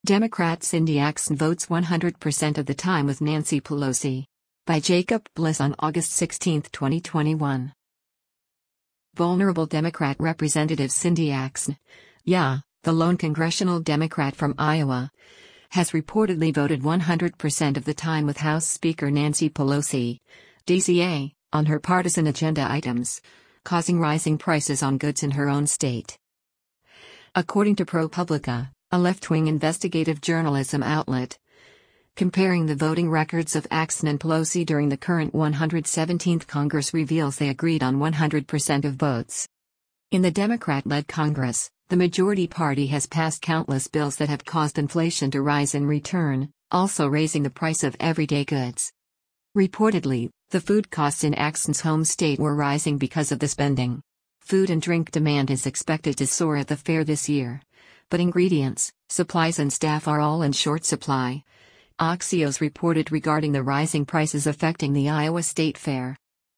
Democrat Cindy Axne votes 100% of the time with Nancy Pelosi. By Jacob Bliss on August 16, 2021. Vulnerable Democrat Representative Cindy Axne, the lone congressional Democrat from Iowa, has reportedly voted 100% of the time with House Speaker Nancy Pelosi, DCA, on her partisan agenda items, causing rising prices on goods in her own state. According to ProPublica, a left-wing investigative journalism outlet, comparing the voting records of Axne and Pelosi during the current 117th Congress reveals they agreed on 100% of votes. In the Democrat-led Congress, the majority party has passed countless bills that have caused inflation to rise in return, also raising the price of everyday goods. Reportedly, the food costs in Axne's home state were rising because of the spending. Food and drink demand is expected to soar at the fair this year, but ingredients, supplies and staff are all in short supply. Axios reported regarding the rising prices affecting the Iowa State Fair.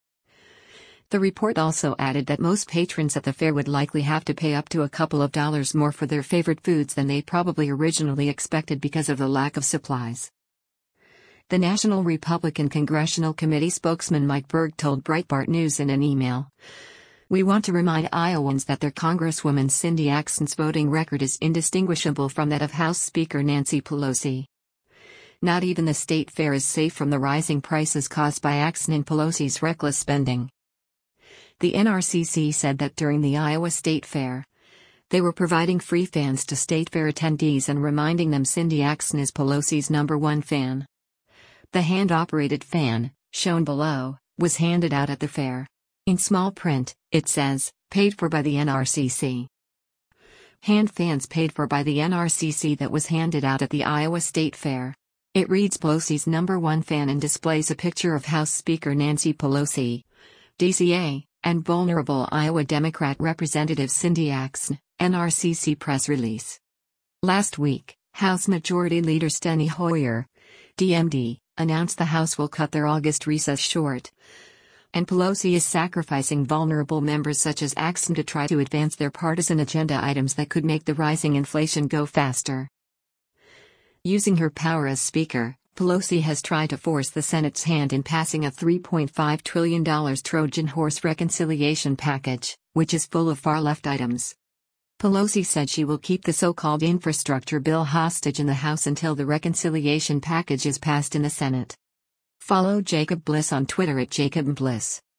The report also added that most patrons at the fair would likely have to pay up to a couple of dollars more for their favorite foods than they probably originally expected because of the lack of supplies. The National Republican Congressional Committee spokesman Mike Berg told Breitbart News in an email, "We want to remind Iowans that their Congresswoman Cindy Axne's voting record is indistinguishable from that of House Speaker Nancy Pelosi. Not even the state fair is safe from the rising prices caused by Axne and Pelosi's reckless spending." The NRCC said that during the Iowa State Fair, they were providing free fans to state fair attendees and reminding them Cindy Axne is Pelosi's #1 fan. The hand-operated fan, shown below, was handed out at the fair. In small print, it says, "Paid for by the NRCC." Hand fans paid for by the NRCC that was handed out at the Iowa State Fair. It reads Pelosi's #1 fan and displays a picture of House Speaker Nancy Pelosi, DCA, and vulnerable Iowa Democrat Representative Cindy Axne, NRCC press release. Last week, House Majority Leader Steny Hoyer, DMD, announced the House will cut their August recess short, and Pelosi is sacrificing vulnerable members such as Axne to try to advance their partisan agenda items that could make the rising inflation go faster. Using her power as Speaker, Pelosi has tried to force the Senate's hand in passing a $3.5 trillion Trojan horse reconciliation package, which is full of far-left items. Pelosi said she will keep the so-called infrastructure bill hostage in the House until the reconciliation package is passed in the Senate. Follow Jacob Bliss on Twitter at Jacob Bliss.